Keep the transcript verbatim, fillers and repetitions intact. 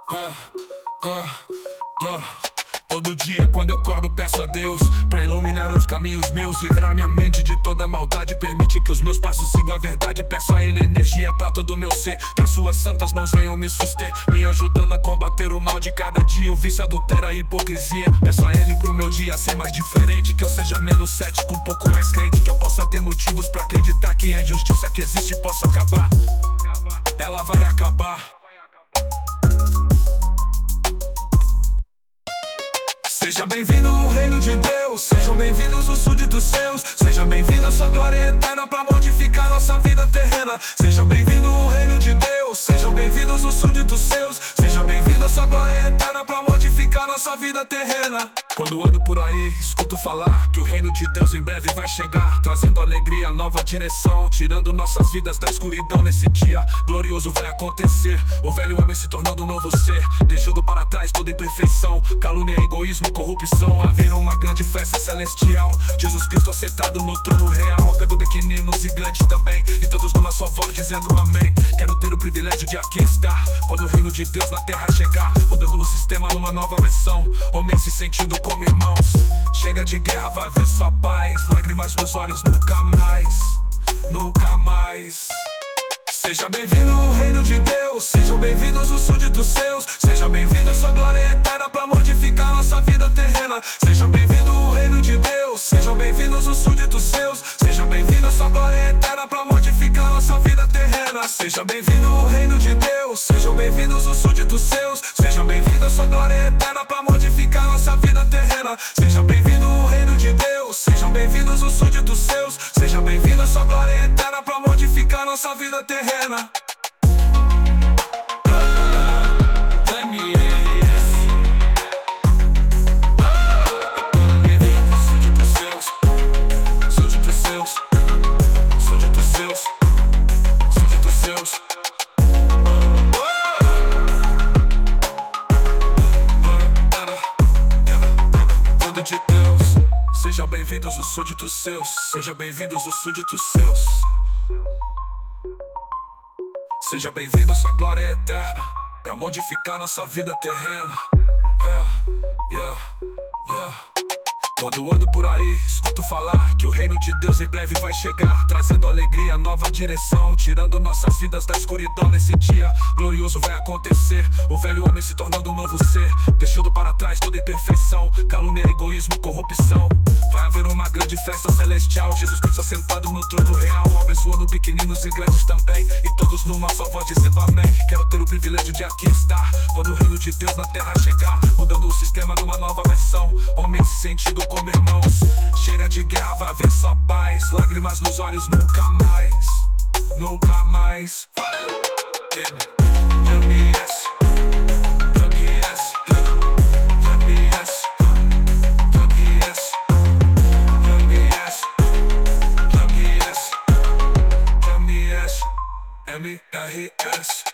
Ah, ah, ah. Todo dia quando eu acordo peço a Deus pra iluminar os caminhos meus, livrar minha mente de toda maldade, permite que os meus passos sigam a verdade. Peço a Ele energia pra todo o meu ser, que as suas santas mãos venham me suster, me ajudando a combater o mal de cada dia, o vício, adultério, a hipocrisia. Peço a Ele pro meu dia ser mais diferente, que eu seja menos cético, um pouco mais crente, que eu possa ter motivos pra acreditar que a injustiça que existe possa acabar. Ela vai acabar. Seja bem-vindo ao reino de Deus, sejam bem-vindos os súditos seus. Seja bem-vindo a sua glória eterna pra mortificar nossa vida terrena. Seja bem-vindo ao reino de Deus, sejam bem-vindos os súditos seus. Seja bem-vindo a sua glória eterna pra mortificar nossa vida terrena. Quando ando por aí, escuto falar que o reino de Deus em breve vai chegar, trazendo alegria, nova direção, tirando nossas vidas da escuridão. Nesse dia glorioso vai acontecer, o velho homem se tornando um novo ser, deixando para trás toda imperfeição, calúnia, egoísmo, corrupção. Haverá uma grande festa celestial, Jesus Cristo assentado no trono real, vendo pequeninos e grandes também, e todos numa só voz dizendo amém. Quero ter o privilégio de aqui estar, quando o reino de Deus na terra chegar, mudando o sistema numa nova versão, homens se sentindo como irmãos. Chega de guerra, vai ver sua paz, lágrimas nos olhos, nunca mais, nunca mais. Seja bem-vindo ao reino de Deus, sejam bem-vindos os súditos seus. Seja bem-vindo a sua glória eterna pra mortificar nossa vida terrena. Seja bem-vindo ao reino de Deus, sejam bem-vindos os súditos seus. Seja bem-vindo a sua glória eterna pra mortificar nossa vida terrena. Seja bem-vindo ao reino de Deus, sejam bem-vindos os súditos seus. Seja bem-vindo a sua glória eterna pra mortificar nossa vida terrena. Seja bem-vindo ao reino de Deus, sejam bem-vindos os súditos seus. Seja bem-vindo a sua glória eterna pra mortificar nossa vida terrena. Sejam bem-vindos os súditos seus, sejam bem-vindos os súditos seus. Seja bem-vindo a sua glória eterna pra modificar nossa vida terrena. Yeah, yeah, yeah. Quando ando por aí, escuto falar que o reino de Deus em breve vai chegar, trazendo alegria, nova direção, tirando nossas vidas da escuridão. Nesse dia glorioso vai acontecer, o velho homem se tornando um novo ser, deixando para trás toda imperfeição, calúnia, egoísmo, corrupção. Vai haver uma grande festa celestial, Jesus Cristo assentado no trono real, abençoando pequeninos e grandes também, e todos numa só voz dizendo amém. Quero ter o privilégio de aqui estar, quando o reino de Deus na terra chegar, mudando o sistema numa nova versão, homens se sentindo como irmãos. Cheira de guerra, vai haver só paz, lágrimas nos olhos, nunca mais, nunca mais. M R S